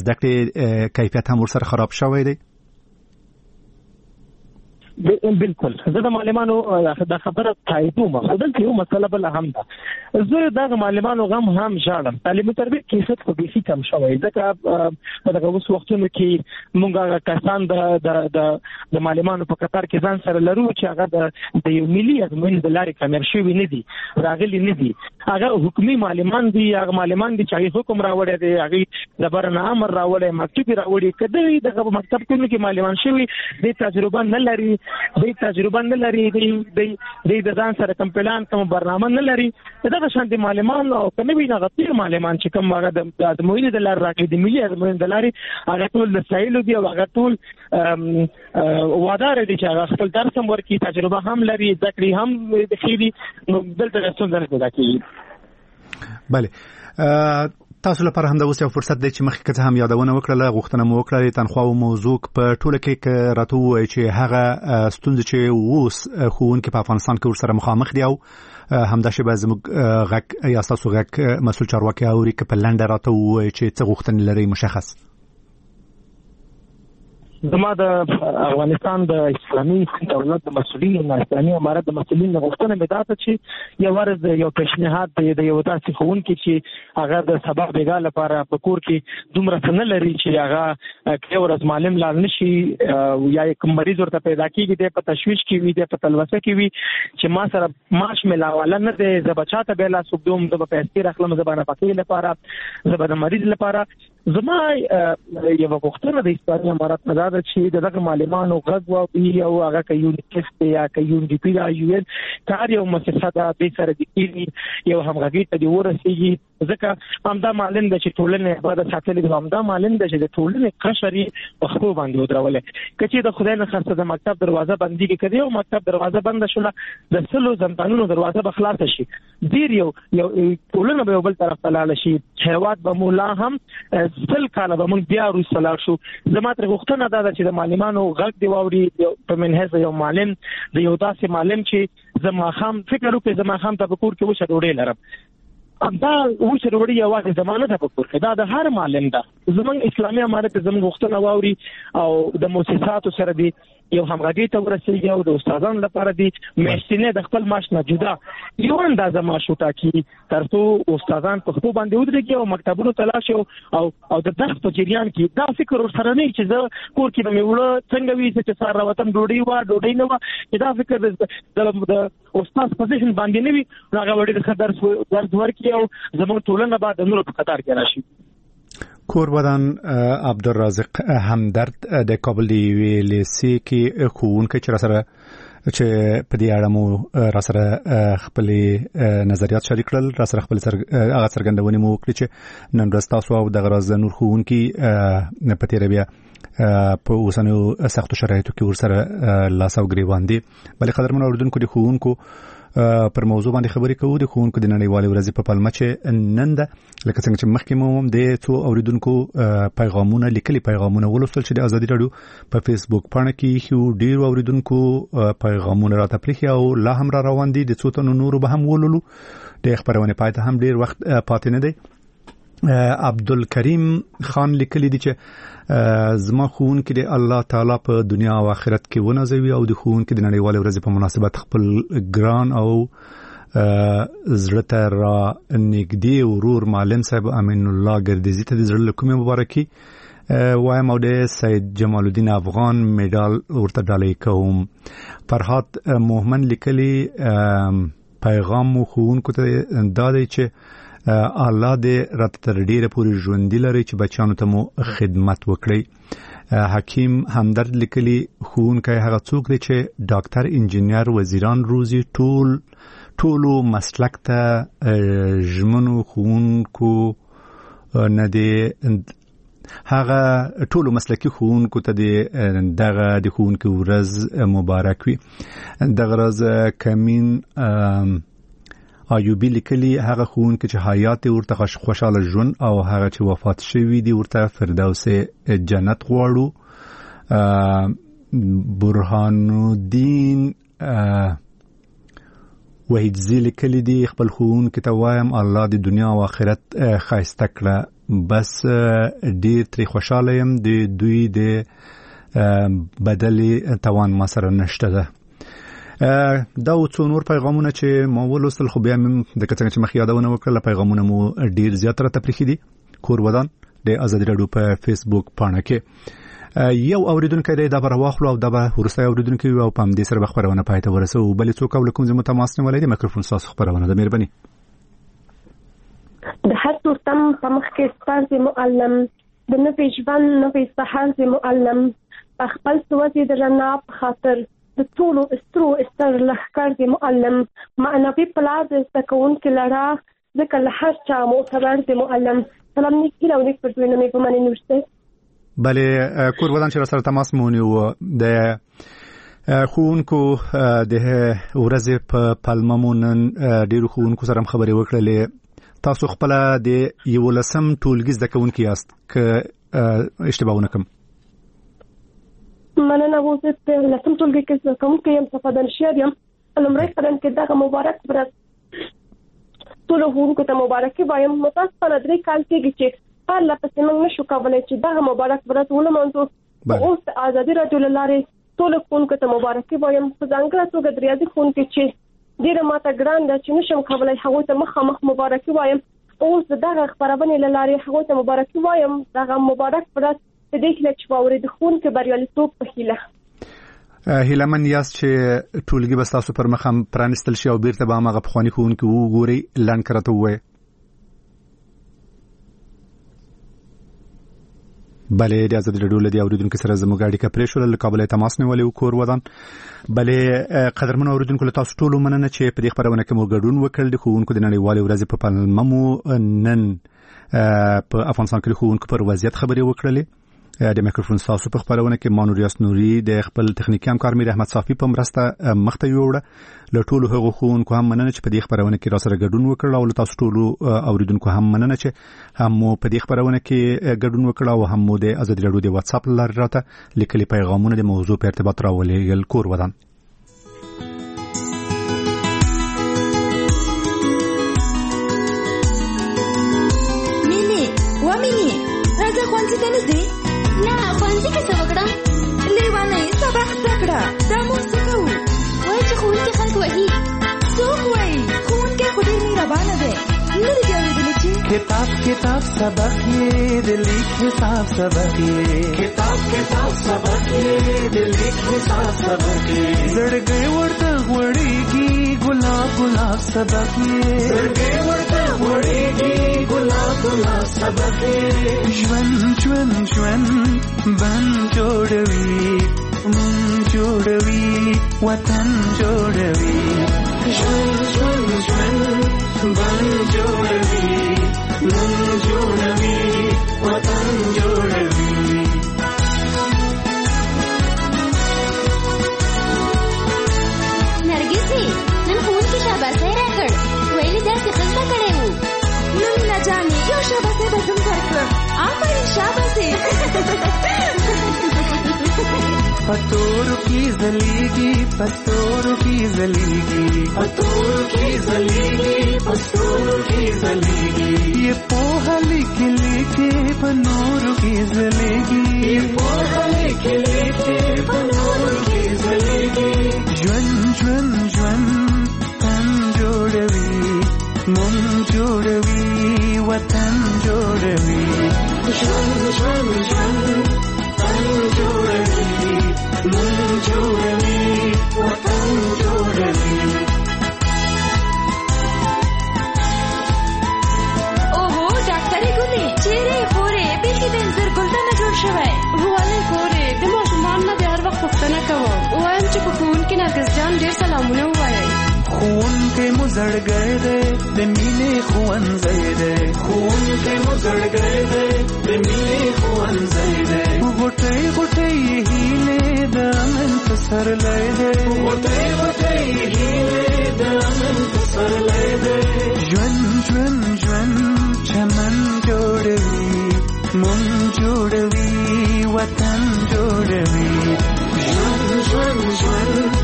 زده کړې کیفیت هم ورسره خراب شوی دی؟ بالکل زه د معلمانو د خبره تاییدوم، خو دلته یو مسله بل هم ده. زه د معلمانو غم هم ژاړم. تعلیم تربیه کیفیت خو بیخي کم شوی، ځکه په دغه اوس وختونو کې موږ کسان د معلمانو په قطار کې ځان سره لرو چې هغه د یو ملي ازموینې د لارې کامیاب شوي نه دي، راغلي نه دي. هغه حکومي معلمان دي، هغه معلمان دي چې حکم راوړی دی، هغه د برنه امر راوړی، مکتوب راوړي. کله دغه مکتب کې معلمان شوي د تجربه نه لري، د ځان سره کوم پلان کوم برنامه نه لري. دا شان دي معلمان او کنه وی نه غیر معلمان چې کوم هغه د ازموینې د لار راکې د ملي ازموینې د لارې هغه ټول د سایلو دی او هغه ټول وادار دي چې هغه خپل درس هم ورکي، تجربه هم لري، ذکر هم د خېدي نو دلته څنګه نه پیدا کیږي. بله تاسو لپاره هم د اوس یو فرصت دی چې مخکې که هم یادونه وکړله، غوښتنه مو وکړه د تنخوا او موضوع په ټوله کې راته ووایي چې هغه ستونزې چې اوس ښوونکي په افغانستان کې ورسره مخامخ دي او همداشې به زموږ غږ یا ستاسو غږ مسؤل چارواکي اوري که په لنډه راته ووایي چې څه غوښتنې لري مشخص. زما د افغانستان د اسلامي دولت د مسؤلینو، اسلامي امارت د مسؤلینو غوښتنه مې دا ده چې یو ورځ یو پیشنهاد د یو داسې ښوونکي چې هغه د سبا بیګا لپاره په کور کې دومره څه نه لري چې هغه یو ورځ معلم لاړ نشي یا کوم مریض ورته پیدا کېږي دی په تشویش کې وي، دی په تلوسه کې وي چې ما سره معاش ملاواله نه دی، زه به چاته بیا لاس اوږدوم، زه به پیسې راخلم، زه به نفقې لپاره، زه به د مریض لپاره. زما یو غوښتنه د اسلامي امارت نه ده چې دغه معلمانو غږ واوري او هغه که یونیسف دی یا که UNDP یا UN کار یو مؤسسه ده د سره د یو همغږي ته دی ورسېږي، ځکه همدا معلم د چې ټولنې عبادت ساتلې ده، همدا معلم د چې د ټولنې قشري په خپل باندې ودرولې. کچې د خدای نه خاصه د مکتب دروازه بندي کې کړي او مکتب دروازه بند شوله د سلو زندانونو دروازه به خلاص شي، ډیر یو ټولنه به بل طرف ته لاړ شي، هیواد به مولا هم سل کاله به موږ بیا وروسته لاړ شو. زما ترې غوښتنه دا ده چې د معلمانو غږ دی واوري په منهج یو معلم د یو داسې معلم چې زما خام فکر وکړي زما خام ته په کور کې وشه ډوډۍ لرم. دا وشه ډوډۍ یوازې زمانه ته په کور کې دا د هر معلم ده. زموږ اسلامي امارت زموږ غوښتنه واوري او د مؤسساتو سره دی یو همغږي ته ورسېږي او د استادانو لپاره دی میاشتنې د خپل معاش نه جدا یو اندازه معاش وټاکي ترڅو استادان په خپل باندې ودرېږي او مکتبونو ته لاړ شي او د درس په جریان کې دا فکر ورسره نه چې زه کور کې به مې وړه څنګه وي چې سار راوتم ډوډۍ نه وه، دا فکر د استاد پوزیشن باندې نه وي، هغه وړي د درس ورکړي او زموږ ټولنه به د نورو په قطار کې راشي. کوربدان عبدالرازق همدرد د کابل دی ویلیسی کې ښوونکی چې راسره چې په دې اړه مو راسره خپل نظریات شریک کړل، راسره خپل هغه څرګندونې مو وکړي چې نن ورځ تاسو او دغه راز نور ښوونکي په تېره بیا په اوسنیو سختو شرایطو کې ورسره لاس او ګریوان دي. بلې قدرمنو اورېدونکو د ښوونکو پر موضوع باندې خبرې کوو د ښوونکو د نړیوالې ورځې په پلمه چې نن ده، لکه څنګه چې مخکې مو د څو اوریدونکو پیغامونه لیکلي پیغامونه ولوستل چې د ازادي راډیو په فیسبوک پاڼه کې خو ډیر اوریدونکو پیغامونه راته پلیخي او لا هم را روان دي، د څو تنو نورو به هم ولولو. د خبرونه پای ته هم ډیر وخت پاتې نه دی. عبدالکریم خان لیکلی دی چې زما ښوونکي د الله تعالی په دنیا او آخرت کې ونازوي او د ښوونکي د نړیوالې ورځې په مناسبت خپل ګران او زړه ته را نږدې ورور معلم صاحب امین الله ګردیزي ته د زړه له کومې مبارکي وایم او د سید جمال الدین افغان میډال ورته ډالۍ کوم. فرهاد محمد لیکلی پیغام مو ښوونکو ته دا دی چې الله دې راته تر ډیره پورې ژوندي لري چې بچیانو ته مو خدمت وکړي. حکیم همدرد لیکلی ښوونکی هغه څوک دی چې ډاکټر انجینر وزیران روزي ټولو مسلک ته ژمنو ښوونکو نه دی، هغه ټولو مسلکي ښوونکو ته دغه د ښوونکي ورځ مبارک وي. دغه ورځ کمین ایوبی لیکلی هغه ښوونکي چې حیات ورته خوشاله ژوند او هغه چې وفات شوی دی ورته فردوس جنت غواړو. برهان الدین وحید زی لیکلی دی خپل ښوونکي ته وایم الله د دنیا او آخرت ښایسته کړه، بس ډیر تری خوشاله يم د دوی د بدلی توان ما سره نشته ده. دا څو نور پیغامونه چې مو ولوستل خو بیا هم د کڅنګ چې مخ یادونه وکړه پیغامونه مو ډیر زیات را تفریحي دي. کور ودان د آزادي رادیو په فیسبوک پاڼه کې یو اوریدونکو دی دا به واخلو او دا به ورسته اوریدونکو او پام دې سره خبرونه پاتې ورسو بلې څوک ولکم زموږ تماس نه ولې د میکروفون ساس خبرونه د مهرباني د هر تورتم په مخ کې ستاسو معلم د نوې ژوند نوې سحر معلم خپل سوځي د رڼا په خاطر د ټولو استرو استر لخر دی معلم معنوي پلار د تکون کې لړا ځکه له هر چا معتبر دی معلم سلام نیکی او نیک پر دوی نه مې په معنی نوشته بله کور ودان چې سره تماس مونږ و د خونکو د ورځې په پالممونن ډیرو خونکو سره خبرې وکړلې تاسو خپل د یو لسم ټولګیز د کون کې است ک اشتباهونه کوم مننه وزت لسم ټولګي کې کوم کې يم صفدان شهر يم لمړی قدم کې دا مبارک ورځ ټول هونکو ته مبارکي وایم متاسفانه درې کال کېږي چې هر لپاره موږ نشو کولای چې دا مبارک ورځ ولمانځو اوس آزادي رادیو لاره ټول هونکو ته مبارکي وایم په ځانګړي توګه د ریاضي هونکو چې ډیره ماته ګران ده چې نشم کولای هغه ته مخ مبارکي وایم اوس دغه خبرونه لاره هغه ته مبارکي وایم دغه مبارک ورځ د دې کله چې باور د خون کې بریالیتوب په هیله هیلمن یاس چې ټولګي بس تاسو پر مخ هم پرانستل شي او بیرته به هغه پخوانی خون کې وګوري لان کرته وای بله د آزادي رادیو لدی اوریدونکو سره زموږ اړیکه پرې شو له کابل تماس نیولې کور ودان بله قدرمن اوریدونکو له تاسو ټول مننه چې په دې خبرونه کې مو ګډون وکړل د خوونکو د نړیوال ورځ په پالممو نن په افغانستان کې خوونکو پر وضعیت خبرې وکړلې د میکروفون تاسو په خبرونه کې مانوریاس نوري د خپل تخنیکی همکار میر احمد صافی په مرسته مخته یوړه له ټولو هغو خوونکو هم مننه چې په دې خبرونه کې را سره ګډون وکړل او تاسو ټول اوریدونکو هم مننه چې هم په دې خبرونه کې ګډون وکړل او هم د آزادي رادیو د واتس اپ لاره راته لیکلي پیغامونه د موضوع په ارتباط راولېږل کور ودان راځه خوانځي ته نږدې نه خوانځي کې څه وکړم لیوانې سبق زده کړه دا موږ څه کوو وایي چې ښوونکي خلک وهي څوک وایي ښوونکی خو ډېر مهربانه دی نه دې اورېدلي چې کتاب سبق یې د لیک حساب سبق یې کتاب سبق یې د لیک حساب سبق یې زړګی ورته غوړېږي ګلاب سبق یې زړګی ورته غوړېږي ګلاب سبق یې ژوند بن جوړوي مون جوړوي وطن جوړوي ژوند بن جوړوي مون جوړوي وطن جوړوي نرګسي نن ښوونکي شاباسي راکړ ویلي داسې ښه زده کړی وو نو مینا جانې یو شاباسي به هم درکړم آفرین شاباسي پتورو کی زلیگی پتورو کی زلیگی پتورو کی زلیگی پتورو کی زلیگی یہ پوہا لکھ لکھے پنورو کی زلیگی یہ پوہا لکھ لکھے پنورو کی زلیگی ژوند تن جوړوي مون جوړوي وطن جوړوي ژوند تن جوړوي مون جوړوي وطن جوړوي اوهو ډاکټرې ګلې چیرې خورې بیخي د انځر ګل ته نه جوړ شوی ولې خورې د ماشومان نه د هر وخت پوښتنه کوم وایم چې په ښوونکي نرګس جان ډېر سلامونه ووایئ ښوونکی مو زړګی دی د مینې ښوونځی دی ښوونکی مو زړګی دی د مینې ښوونځی دی غوټۍ غوټۍ هیلې د امن پسرلی دی غوټۍ غوټۍ هیلې د امن پسرلی دی ژوند چمن جوړوي مون جوړوي وطن جوړوي ژوند